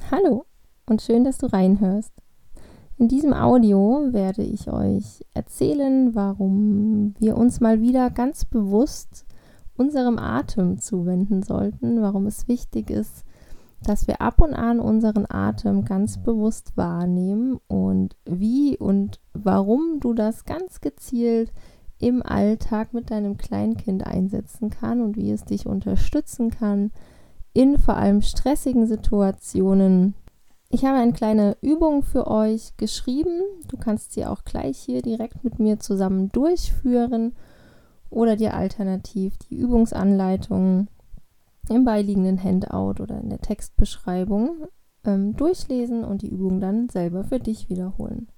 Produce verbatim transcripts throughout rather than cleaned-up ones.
Hallo und schön, dass du reinhörst. In diesem Audio werde ich euch erzählen, warum wir uns mal wieder ganz bewusst unserem Atem zuwenden sollten, warum es wichtig ist, dass wir ab und an unseren Atem ganz bewusst wahrnehmen und wie und warum du das ganz gezielt im Alltag mit deinem Kleinkind einsetzen kann und wie es dich unterstützen kann in vor allem stressigen Situationen. Ich habe eine kleine Übung für euch geschrieben. Du kannst sie auch gleich hier direkt mit mir zusammen durchführen oder dir alternativ die Übungsanleitung im beiliegenden Handout oder in der Textbeschreibung ähm, durchlesen und die Übung dann selber für dich wiederholen.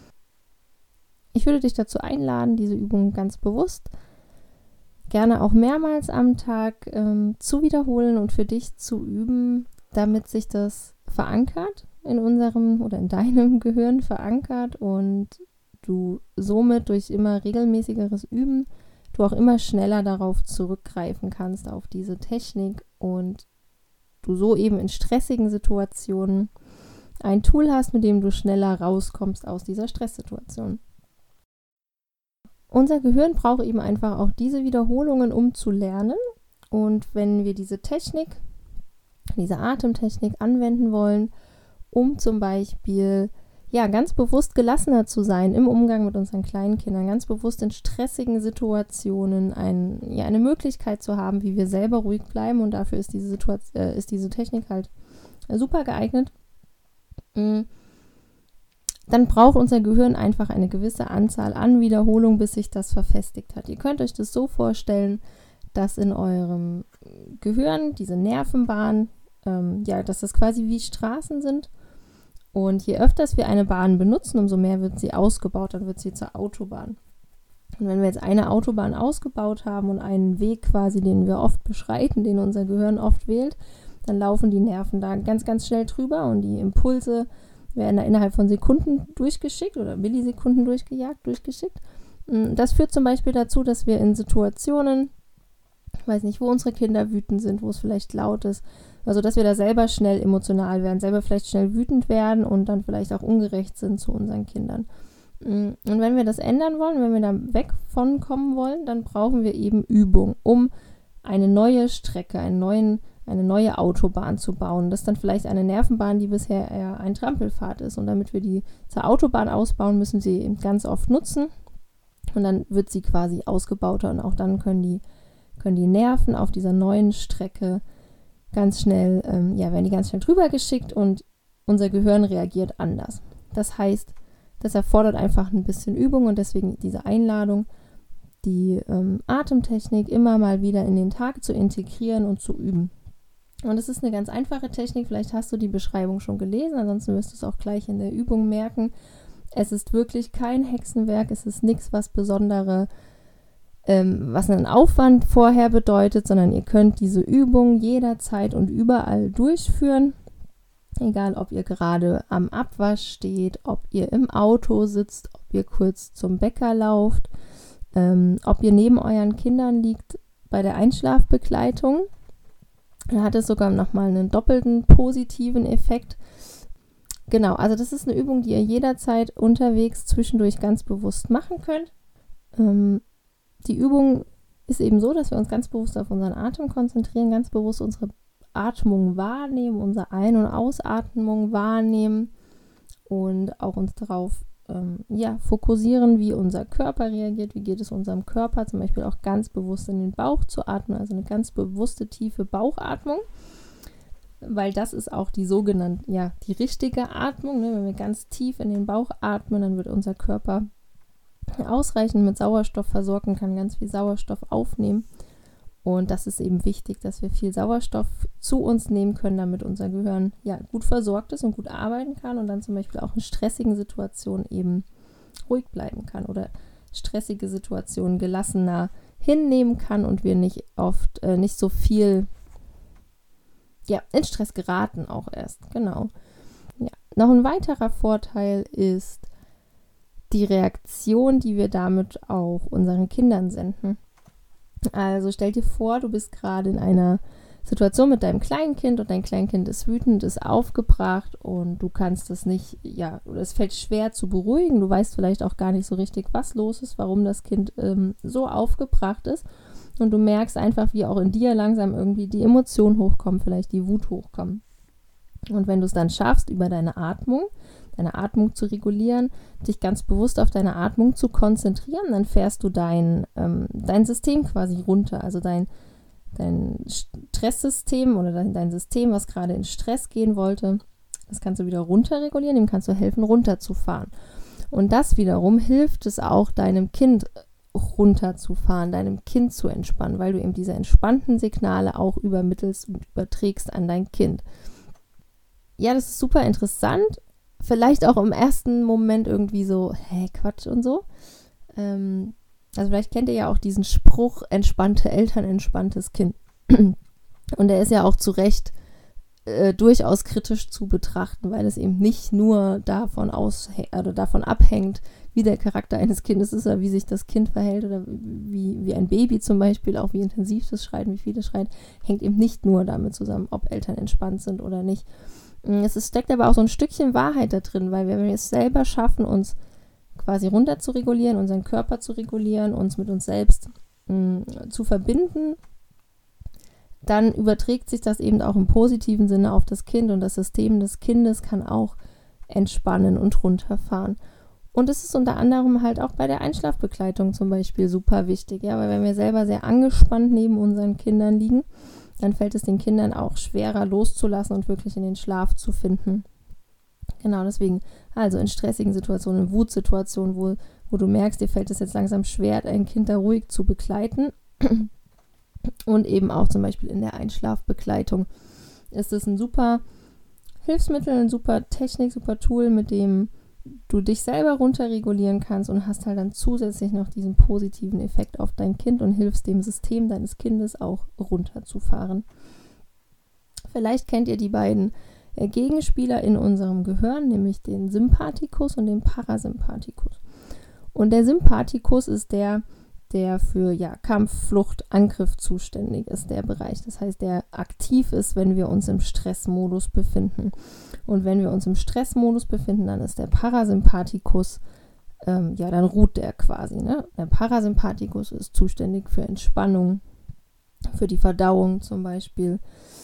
Ich würde dich dazu einladen, diese Übung ganz bewusst, gerne auch mehrmals am Tag ähm, zu wiederholen und für dich zu üben, damit sich das verankert in unserem oder in deinem Gehirn verankert und du somit durch immer regelmäßigeres Üben du auch immer schneller darauf zurückgreifen kannst, auf diese Technik und du so eben in stressigen Situationen ein Tool hast, mit dem du schneller rauskommst aus dieser Stresssituation. Unser Gehirn braucht eben einfach auch diese Wiederholungen, um zu lernen. Und wenn wir diese Technik, diese Atemtechnik anwenden wollen, um zum Beispiel ja, ganz bewusst gelassener zu sein im Umgang mit unseren kleinen Kindern, ganz bewusst in stressigen Situationen ein, ja, eine Möglichkeit zu haben, wie wir selber ruhig bleiben, und dafür ist diese, Situation, äh, ist diese Technik halt super geeignet, dann braucht unser Gehirn einfach eine gewisse Anzahl an Wiederholungen, bis sich das verfestigt hat. Ihr könnt euch das so vorstellen, dass in eurem Gehirn diese Nervenbahnen, ähm, ja, dass das quasi wie Straßen sind. Und je öfters wir eine Bahn benutzen, umso mehr wird sie ausgebaut, dann wird sie zur Autobahn. Und wenn wir jetzt eine Autobahn ausgebaut haben und einen Weg quasi, den wir oft beschreiten, den unser Gehirn oft wählt, dann laufen die Nerven da ganz, ganz schnell drüber und die Impulse werden da innerhalb von Sekunden durchgeschickt oder Millisekunden durchgejagt, durchgeschickt. Das führt zum Beispiel dazu, dass wir in Situationen, ich weiß nicht, wo unsere Kinder wütend sind, wo es vielleicht laut ist, also dass wir da selber schnell emotional werden, selber vielleicht schnell wütend werden und dann vielleicht auch ungerecht sind zu unseren Kindern. Und wenn wir das ändern wollen, wenn wir da weg von kommen wollen, dann brauchen wir eben Übung, um eine neue Strecke, einen neuen, eine neue Autobahn zu bauen. Das ist dann vielleicht eine Nervenbahn, die bisher eher ein Trampelpfad ist. Und damit wir die zur Autobahn ausbauen, müssen sie eben ganz oft nutzen. Und dann wird sie quasi ausgebauter und auch dann können die, können die Nerven auf dieser neuen Strecke ganz schnell, ähm, ja, werden die ganz schnell drüber geschickt und unser Gehirn reagiert anders. Das heißt, das erfordert einfach ein bisschen Übung und deswegen diese Einladung, die ähm, Atemtechnik immer mal wieder in den Tag zu integrieren und zu üben. Und es ist eine ganz einfache Technik, vielleicht hast du die Beschreibung schon gelesen, ansonsten wirst du es auch gleich in der Übung merken. Es ist wirklich kein Hexenwerk, es ist nichts, was besondere Ähm, was einen Aufwand vorher bedeutet, sondern ihr könnt diese Übung jederzeit und überall durchführen, egal ob ihr gerade am Abwasch steht, ob ihr im Auto sitzt, ob ihr kurz zum Bäcker lauft, ähm, ob ihr neben euren Kindern liegt bei der Einschlafbegleitung. Da hat es sogar nochmal einen doppelten positiven Effekt. Genau, also das ist eine Übung, die ihr jederzeit unterwegs zwischendurch ganz bewusst machen könnt. Ähm, Die Übung ist eben so, dass wir uns ganz bewusst auf unseren Atem konzentrieren, ganz bewusst unsere Atmung wahrnehmen, unsere Ein- und Ausatmung wahrnehmen und auch uns darauf ähm, ja, fokussieren, wie unser Körper reagiert, wie geht es unserem Körper, zum Beispiel auch ganz bewusst in den Bauch zu atmen, also eine ganz bewusste, tiefe Bauchatmung, weil das ist auch die sogenannte, ja, die richtige Atmung, ne? Wenn wir ganz tief in den Bauch atmen, dann wird unser Körper ausreichend mit Sauerstoff versorgt und kann ganz viel Sauerstoff aufnehmen. Und das ist eben wichtig, dass wir viel Sauerstoff zu uns nehmen können, damit unser Gehirn ja gut versorgt ist und gut arbeiten kann und dann zum Beispiel auch in stressigen Situationen eben ruhig bleiben kann oder stressige Situationen gelassener hinnehmen kann und wir nicht oft äh, nicht so viel ja, in Stress geraten auch erst. Genau. Ja. Noch ein weiterer Vorteil ist die Reaktion, die wir damit auch unseren Kindern senden. Also stell dir vor, du bist gerade in einer Situation mit deinem Kleinkind und dein Kleinkind ist wütend, ist aufgebracht und du kannst es nicht, ja, oder es fällt schwer zu beruhigen. Du weißt vielleicht auch gar nicht so richtig, was los ist, warum das Kind ähm, so aufgebracht ist. Und du merkst einfach, wie auch in dir langsam irgendwie die Emotionen hochkommen, vielleicht die Wut hochkommen. Und wenn du es dann schaffst, über deine Atmung, deine Atmung zu regulieren, dich ganz bewusst auf deine Atmung zu konzentrieren, dann fährst du dein, ähm, dein System quasi runter, also dein dein Stresssystem oder dein, dein System, was gerade in Stress gehen wollte, das kannst du wieder runter regulieren, dem kannst du helfen, runterzufahren. Und das wiederum hilft es auch, deinem Kind runterzufahren, deinem Kind zu entspannen, weil du eben diese entspannten Signale auch übermittelst und überträgst an dein Kind. Ja, das ist super interessant, vielleicht auch im ersten Moment irgendwie so, hä, Quatsch und so. Ähm, Also vielleicht kennt ihr ja auch diesen Spruch, entspannte Eltern, entspanntes Kind. Und der ist ja auch zu Recht äh, durchaus kritisch zu betrachten, weil es eben nicht nur davon, aushä- oder davon abhängt, wie der Charakter eines Kindes ist oder wie sich das Kind verhält oder wie, wie ein Baby zum Beispiel, auch wie intensiv das schreit, wie viel es schreit, hängt eben nicht nur damit zusammen, ob Eltern entspannt sind oder nicht. Es ist, steckt aber auch so ein Stückchen Wahrheit da drin, weil wenn wir es selber schaffen, uns quasi runter zu regulieren, unseren Körper zu regulieren, uns mit uns selbst mh, zu verbinden, dann überträgt sich das eben auch im positiven Sinne auf das Kind und das System des Kindes kann auch entspannen und runterfahren. Und es ist unter anderem halt auch bei der Einschlafbegleitung zum Beispiel super wichtig, ja, weil wenn wir selber sehr angespannt neben unseren Kindern liegen, dann fällt es den Kindern auch schwerer loszulassen und wirklich in den Schlaf zu finden. Genau, deswegen, also in stressigen Situationen, in Wutsituationen, wo, wo du merkst, dir fällt es jetzt langsam schwer, dein Kind da ruhig zu begleiten und eben auch zum Beispiel in der Einschlafbegleitung ist es ein super Hilfsmittel, eine super Technik, super Tool, mit dem du dich selber runterregulieren kannst und hast halt dann zusätzlich noch diesen positiven Effekt auf dein Kind und hilfst dem System deines Kindes auch runterzufahren. Vielleicht kennt ihr die beiden Gegenspieler in unserem Gehirn, nämlich den Sympathikus und den Parasympathikus. Und der Sympathikus ist der, der für ja, Kampf, Flucht, Angriff zuständig ist, der Bereich. Das heißt, der aktiv ist, wenn wir uns im Stressmodus befinden. Und wenn wir uns im Stressmodus befinden, dann ist der Parasympathikus, ähm, ja, dann ruht der quasi. Ne? Der Parasympathikus ist zuständig für Entspannung, für die Verdauung zum Beispiel.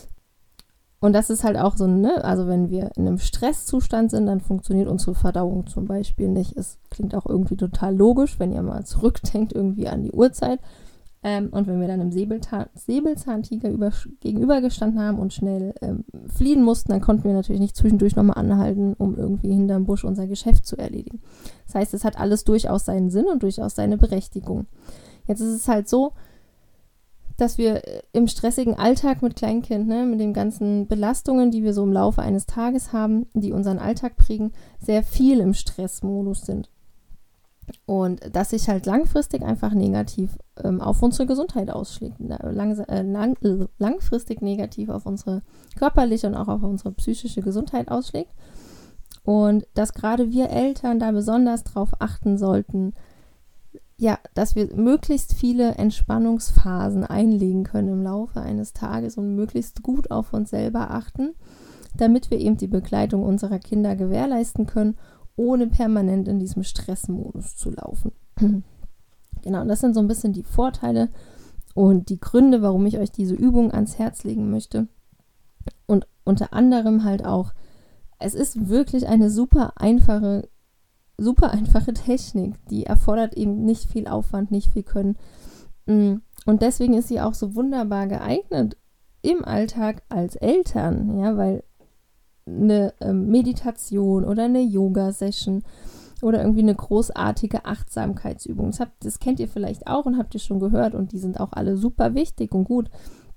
Und das ist halt auch so, ne, also wenn wir in einem Stresszustand sind, dann funktioniert unsere Verdauung zum Beispiel nicht. Es klingt auch irgendwie total logisch, wenn ihr mal zurückdenkt irgendwie an die Uhrzeit. Ähm, und wenn wir dann im Säbelta- Säbelzahntiger über, gegenübergestanden haben und schnell ähm, fliehen mussten, dann konnten wir natürlich nicht zwischendurch nochmal anhalten, um irgendwie hinterm Busch unser Geschäft zu erledigen. Das heißt, es hat alles durchaus seinen Sinn und durchaus seine Berechtigung. Jetzt ist es halt so, dass wir im stressigen Alltag mit Kleinkind, ne, mit den ganzen Belastungen, die wir so im Laufe eines Tages haben, die unseren Alltag prägen, sehr viel im Stressmodus sind. Und das sich halt langfristig einfach negativ ähm, auf unsere Gesundheit ausschlägt. Lang, äh, lang, äh, langfristig negativ auf unsere körperliche und auch auf unsere psychische Gesundheit ausschlägt. Und dass gerade wir Eltern da besonders drauf achten sollten, ja, dass wir möglichst viele Entspannungsphasen einlegen können im Laufe eines Tages und möglichst gut auf uns selber achten, damit wir eben die Begleitung unserer Kinder gewährleisten können, ohne permanent in diesem Stressmodus zu laufen. Genau, und das sind so ein bisschen die Vorteile und die Gründe, warum ich euch diese Übung ans Herz legen möchte. Und unter anderem halt auch, es ist wirklich eine super einfache super einfache Technik, die erfordert eben nicht viel Aufwand, nicht viel Können. Und deswegen ist sie auch so wunderbar geeignet im Alltag als Eltern, ja, weil eine ähm, Meditation oder eine Yoga-Session oder irgendwie eine großartige Achtsamkeitsübung, das, habt, das kennt ihr vielleicht auch und habt ihr schon gehört und die sind auch alle super wichtig und gut.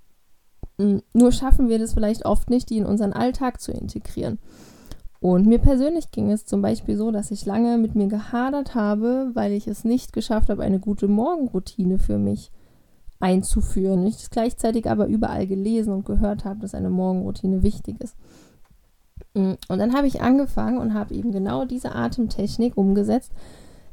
Nur schaffen wir das vielleicht oft nicht, die in unseren Alltag zu integrieren. Und mir persönlich ging es zum Beispiel so, dass ich lange mit mir gehadert habe, weil ich es nicht geschafft habe, eine gute Morgenroutine für mich einzuführen. Ich gleichzeitig aber überall gelesen und gehört habe, dass eine Morgenroutine wichtig ist. Und dann habe ich angefangen und habe eben genau diese Atemtechnik umgesetzt,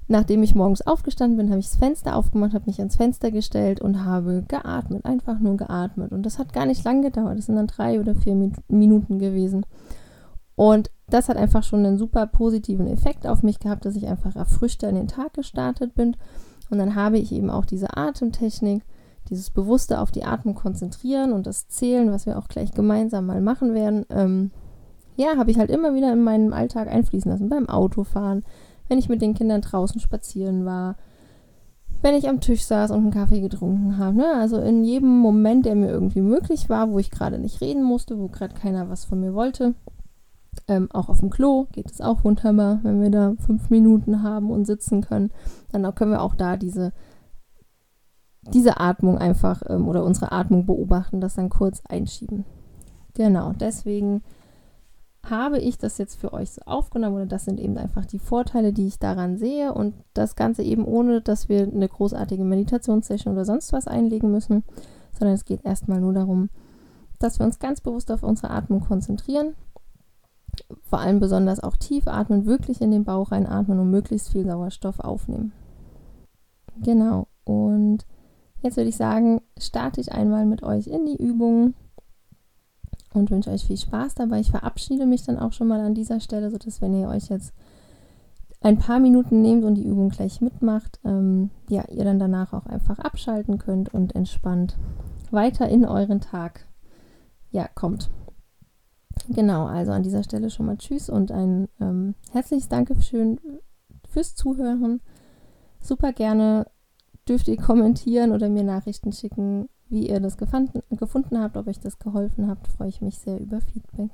Nachdem ich morgens aufgestanden bin, habe ich das Fenster aufgemacht, habe mich ans Fenster gestellt und habe geatmet, einfach nur geatmet. Und das hat gar nicht lang gedauert, das sind dann drei oder vier Minuten gewesen. Und das hat einfach schon einen super positiven Effekt auf mich gehabt, dass ich einfach erfrischter in den Tag gestartet bin. Und dann habe ich eben auch diese Atemtechnik, dieses bewusste auf die Atmung konzentrieren und das Zählen, was wir auch gleich gemeinsam mal machen werden, ähm, ja, habe ich halt immer wieder in meinen Alltag einfließen lassen. Beim Autofahren, wenn ich mit den Kindern draußen spazieren war, wenn ich am Tisch saß und einen Kaffee getrunken habe. Ne? Also in jedem Moment, der mir irgendwie möglich war, wo ich gerade nicht reden musste, wo gerade keiner was von mir wollte. Ähm, auch auf dem Klo geht es auch wunderbar, wenn wir da fünf Minuten haben und sitzen können. Dann können wir auch da diese, diese Atmung einfach ähm, oder unsere Atmung beobachten, das dann kurz einschieben. Genau, deswegen habe ich das jetzt für euch so aufgenommen oder das sind eben einfach die Vorteile, die ich daran sehe und das Ganze eben ohne, dass wir eine großartige Meditationssession oder sonst was einlegen müssen, sondern es geht erstmal nur darum, dass wir uns ganz bewusst auf unsere Atmung konzentrieren, vor allem besonders auch tief atmen, wirklich in den Bauch reinatmen und möglichst viel Sauerstoff aufnehmen. Genau, und jetzt würde ich sagen, starte ich einmal mit euch in die Übung und wünsche euch viel Spaß dabei. Ich verabschiede mich dann auch schon mal an dieser Stelle, sodass, wenn ihr euch jetzt ein paar Minuten nehmt und die Übung gleich mitmacht, ähm, ja, ihr dann danach auch einfach abschalten könnt und entspannt weiter in euren Tag, ja, kommt. Genau, also an dieser Stelle schon mal Tschüss und ein ähm, herzliches Dankeschön fürs Zuhören. Super gerne dürft ihr kommentieren oder mir Nachrichten schicken, wie ihr das gefunden, gefunden habt, ob euch das geholfen habt, freue ich mich sehr über Feedback.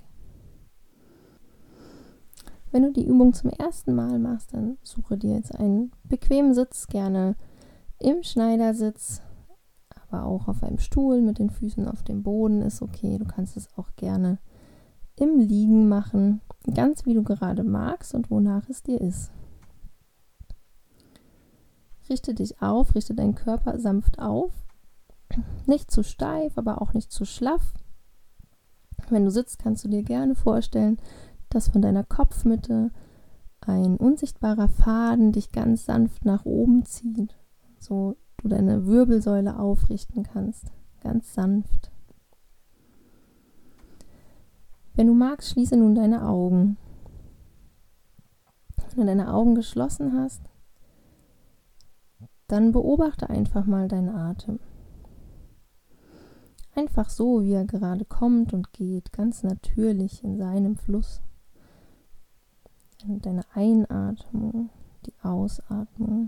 Wenn du die Übung zum ersten Mal machst, dann suche dir jetzt einen bequemen Sitz, gerne im Schneidersitz, aber auch auf einem Stuhl mit den Füßen auf dem Boden ist okay. Du kannst es auch gerne im Liegen machen, ganz wie du gerade magst und wonach es dir ist. Richte dich auf, richte deinen Körper sanft auf. Nicht zu steif, aber auch nicht zu schlaff. Wenn du sitzt, kannst du dir gerne vorstellen, dass von deiner Kopfmitte ein unsichtbarer Faden dich ganz sanft nach oben zieht, so du deine Wirbelsäule aufrichten kannst, ganz sanft. Wenn du magst, schließe nun deine Augen. Wenn du deine Augen geschlossen hast, dann beobachte einfach mal deinen Atem. Einfach so, wie er gerade kommt und geht, ganz natürlich in seinem Fluss. Deine Einatmung, die Ausatmung.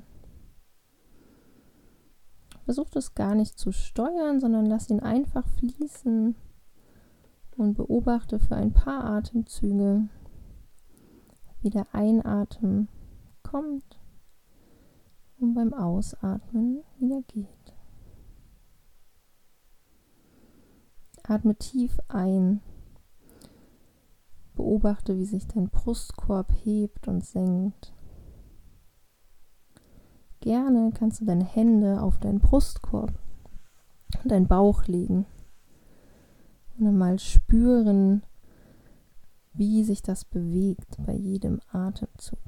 Versuch das gar nicht zu steuern, sondern lass ihn einfach fließen und beobachte für ein paar Atemzüge, wie der Einatmen kommt und beim Ausatmen wieder geht. Atme tief ein. Beobachte, wie sich dein Brustkorb hebt und senkt. Gerne kannst du deine Hände auf deinen Brustkorb und deinen Bauch legen und dann mal spüren, wie sich das bewegt bei jedem Atemzug.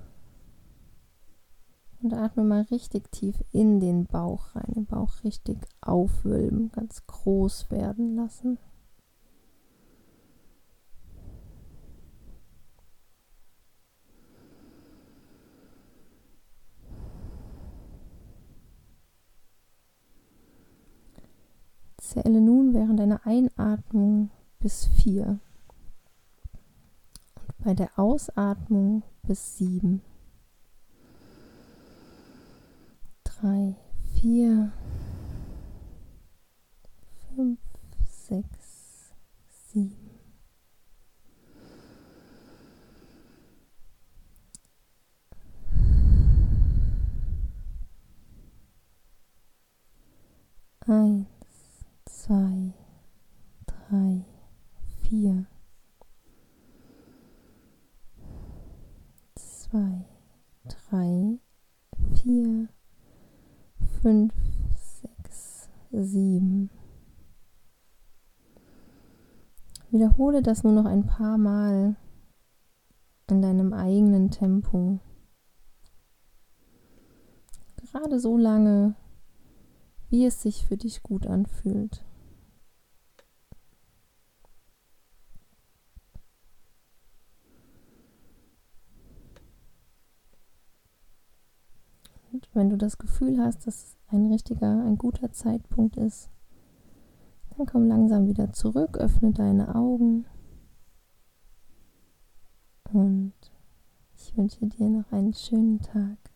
Und atme mal richtig tief in den Bauch rein, den Bauch richtig aufwölben, ganz groß werden lassen. Zähle nun während deiner Einatmung bis vier und bei der Ausatmung bis sieben. Drei, vier, fünf, sechs, sieben. Eins, zwei, drei, vier. Zwei, drei, vier. fünf, sechs, sieben. Wiederhole das nur noch ein paar Mal in deinem eigenen Tempo. Gerade so lange, wie es sich für dich gut anfühlt. Und wenn du das Gefühl hast, dass es ein richtiger, ein guter Zeitpunkt ist, dann komm langsam wieder zurück, öffne deine Augen und ich wünsche dir noch einen schönen Tag.